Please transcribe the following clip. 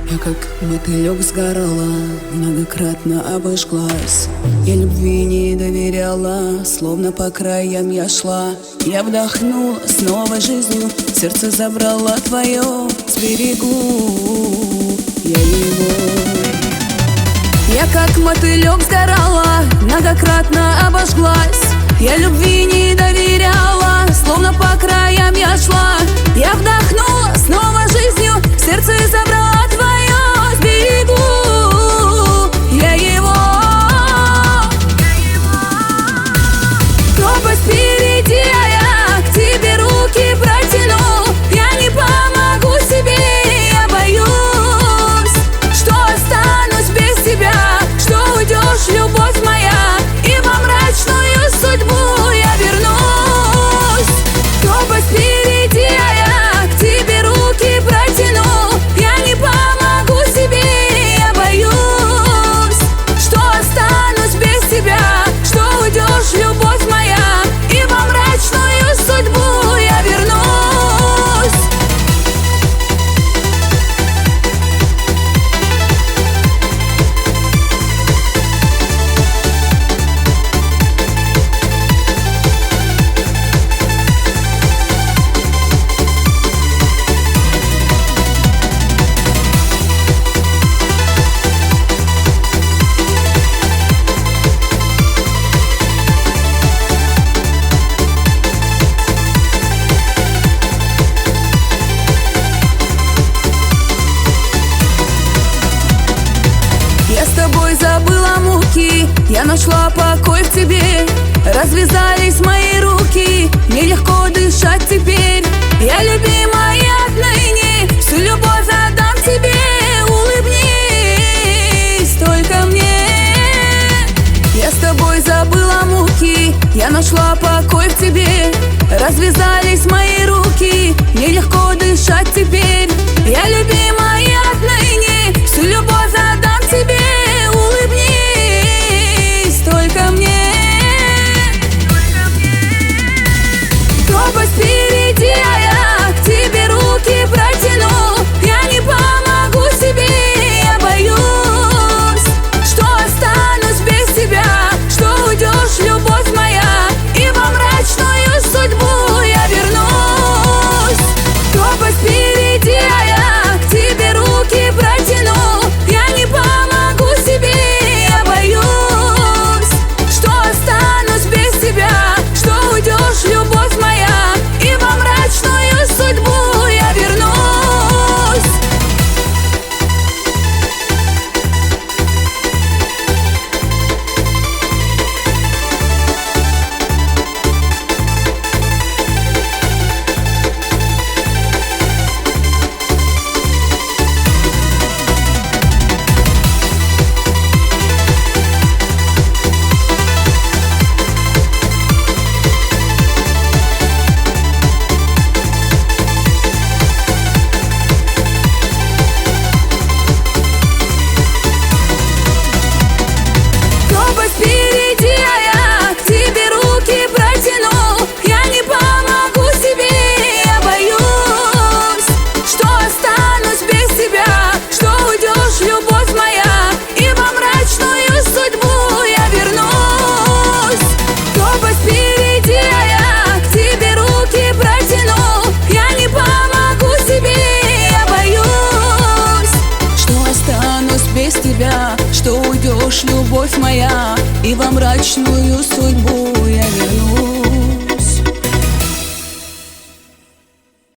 Я как мотылек сгорала, многократно обожглась. Я любви не доверяла, словно по краям я шла. Я вдохнула с новой жизнью, сердце забрала твое, сберегу я его. Я как мотылек сгорала, многократно обожглась. Я любви не доверяла, словно по краям я шла. Я вдохнула с новой жизнью, сердце забрала твое, сберегу я его. Пропасть впереди, а я к тебе руки протяну. Я не помогу себе, я боюсь, что останусь без тебя, что уйдешь, любовь моя, и во мрачную судьбу я вернусь. Пропасть впереди, а я к тебе руки протяну. Я не помогу себе, я боюсь, что останусь без тебя, что уйдешь, любовь моя, и во мрачную судьбу я вернусь. Забыла муки, я нашла покой в тебе. Развязались мои руки, мне легко дышать теперь. Я любимая отныне, всю любовь отдам тебе. Улыбнись только мне. Я с тобой забыла муки, я нашла покой в тебе. Развязались мои руки, мне легко дышать теперь. Я любимая отныне, всю любовь отдам тебе. Только мне. Пропасть впереди, а я к тебе руки протяну. Я не помогу себе, я боюсь, что останусь без тебя, что уйдешь, любовь моя, и во мрачную судьбу я вернусь. Пропасть впереди, а я к тебе руки протяну. Я не помогу себе, я боюсь, что уйдешь, любовь моя, и во мрачную судьбу я вернусь. Что уйдешь, любовь моя, и во мрачную судьбу